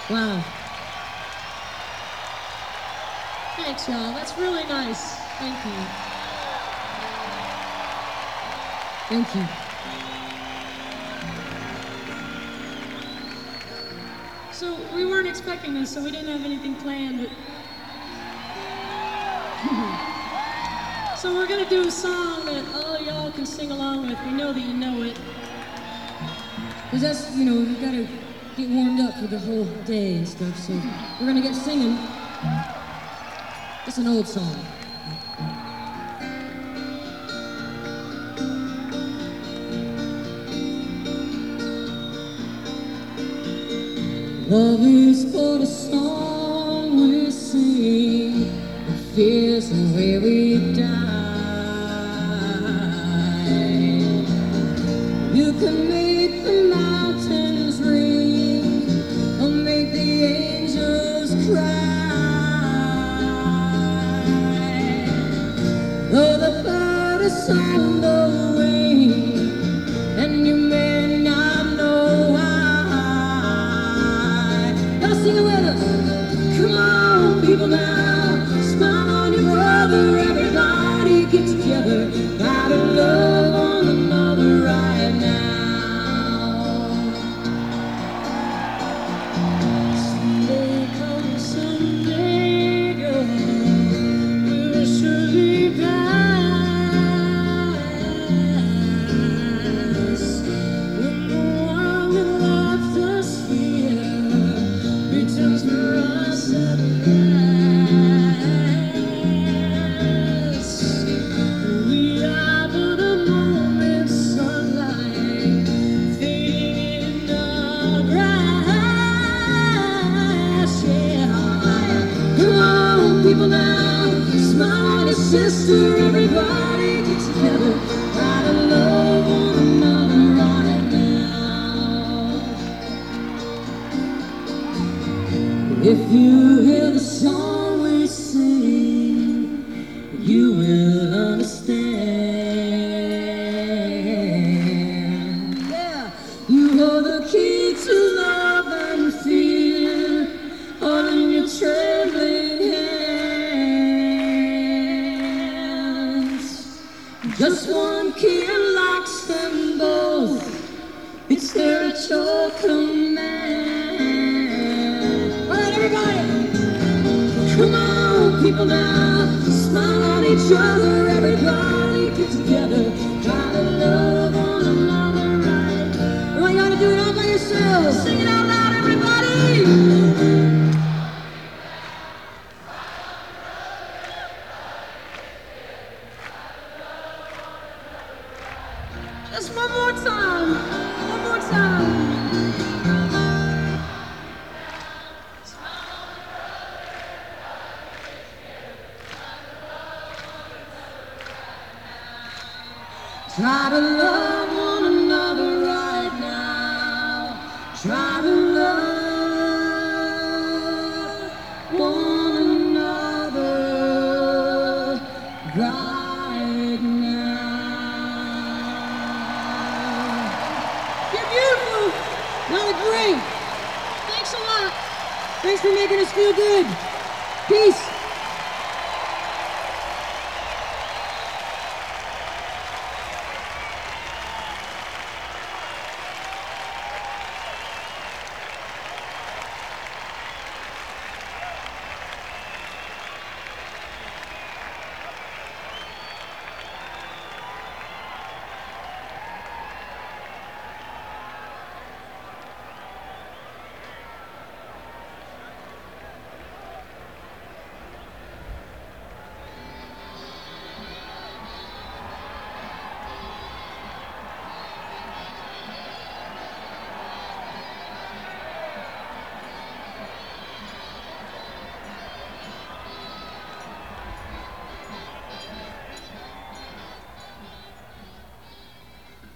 Wow. Thanks, y'all. That's really nice. Thank you. Thank you. So we weren't expecting this, so we didn't have anything planned. But so we're gonna do a song that all y'all can sing along with. We know that you know it. Because that's, we gotta get warmed up for the whole day and stuff, so we're gonna get singing. It's an old song. Love is but a song we sing, the fears and where we die. You can make the mountains ring or make the angels cry. Though the bird is on the wing and you may not know why. Sing it with us. Come on, people now. Smile on your brother. Everybody get together. Gotta love one another right now. Someday come, someday go. We'll surely pass. When the one that left us here returns for us at last. We are but a moment's sunlight fading in the grass. Yeah. Come on, people now, smile on your sister. Everybody get together. Try to love one another right now. If you hear the song we sing, you will understand. Yeah, you hold the key to love and fear, all in your trembling hands. Just one key unlocks them both. It's there at your command. Everybody, come on, people now, smile on each other. Everybody get together, try to love one another right. You ain't gotta do it all by yourself. Sing it out loud, everybody. Just one more time, one more time. Try to love one another right now. Try to love one another right now. You're beautiful. Y'all are great. Thanks a lot. Thanks for making us feel good. Peace.